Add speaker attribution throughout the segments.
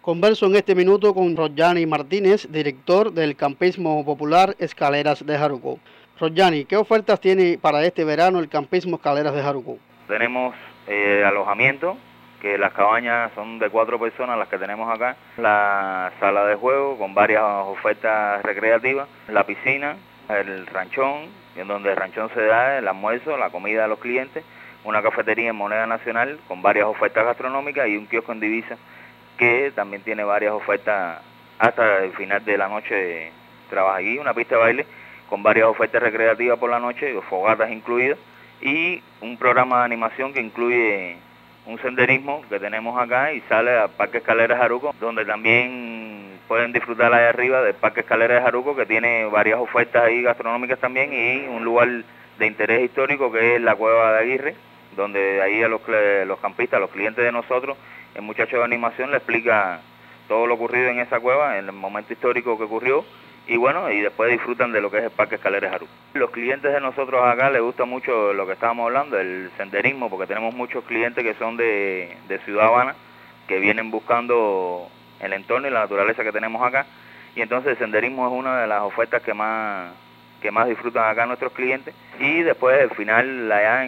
Speaker 1: Converso en este minuto con Royani Martínez, director del Campismo Popular Escaleras de Jaruco. Royani, ¿qué ofertas tiene para este verano el Campismo Escaleras de Jaruco?
Speaker 2: Tenemos alojamiento, que las cabañas son de 4 personas las que tenemos acá, la sala de juego con varias ofertas recreativas, la piscina, el ranchón, en donde el ranchón se da el almuerzo, la comida a los clientes, una cafetería en moneda nacional con varias ofertas gastronómicas y un kiosco en divisa que también tiene varias ofertas hasta el final de la noche. Trabaja aquí una pista de baile con varias ofertas recreativas por la noche, fogatas incluidas, y un programa de animación que incluye un senderismo que tenemos acá y sale al Parque Escaleras de Jaruco, donde también pueden disfrutar ahí arriba del Parque Escaleras de Jaruco, que tiene varias ofertas ahí gastronómicas también, y un lugar de interés histórico que es la Cueva de Aguirre, donde ahí a los campistas, a los clientes de nosotros, el muchacho de animación le explica todo lo ocurrido en esa cueva, en el momento histórico que ocurrió, y bueno, y después disfrutan de lo que es el Parque Escaleras Jaruco. Los clientes de nosotros acá les gusta mucho lo que estábamos hablando, el senderismo, porque tenemos muchos clientes que son de Ciudad Habana, que vienen buscando el entorno y la naturaleza que tenemos acá, y entonces el senderismo es una de las ofertas que más disfrutan acá nuestros clientes, y después el final allá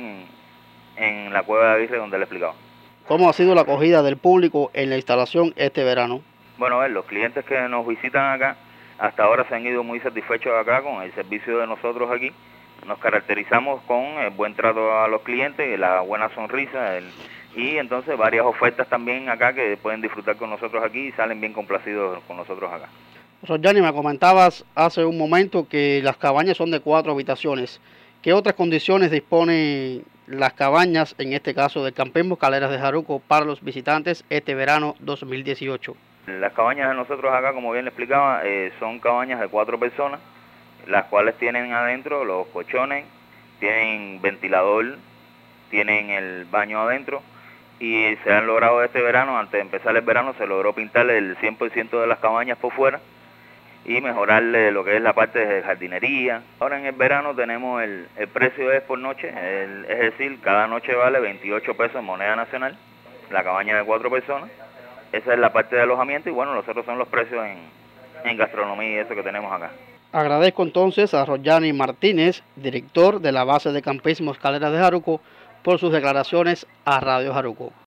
Speaker 2: en la Cueva de Aguirre, donde le explicaba.
Speaker 1: ¿Cómo ha sido la acogida del público en la instalación este verano?
Speaker 2: Bueno, los clientes que nos visitan acá, hasta ahora se han ido muy satisfechos acá con el servicio de nosotros aquí. Nos caracterizamos con el buen trato a los clientes, la buena sonrisa, y entonces varias ofertas también acá que pueden disfrutar con nosotros aquí y salen bien complacidos con nosotros acá.
Speaker 1: Royani, me comentabas hace un momento que las cabañas son de 4 habitaciones. ¿Qué otras condiciones disponen las cabañas, en este caso del Campismo Escaleras de Jaruco, para los visitantes este verano 2018?
Speaker 2: Las cabañas de nosotros acá, como bien le explicaba, son cabañas de 4 personas, las cuales tienen adentro los colchones, tienen ventilador, tienen el baño adentro, y se han logrado este verano, antes de empezar el verano, se logró pintarle el 100% de las cabañas por fuera y mejorarle lo que es la parte de jardinería. Ahora en el verano tenemos el precio es por noche, es decir, cada noche vale 28 pesos en moneda nacional, la cabaña de 4 personas. Esa es la parte de alojamiento y bueno, los otros son los precios en gastronomía y eso que tenemos acá.
Speaker 1: Agradezco entonces a Royani Martínez, director de la base de Campismo Escaleras de Jaruco, por sus declaraciones a Radio Jaruco.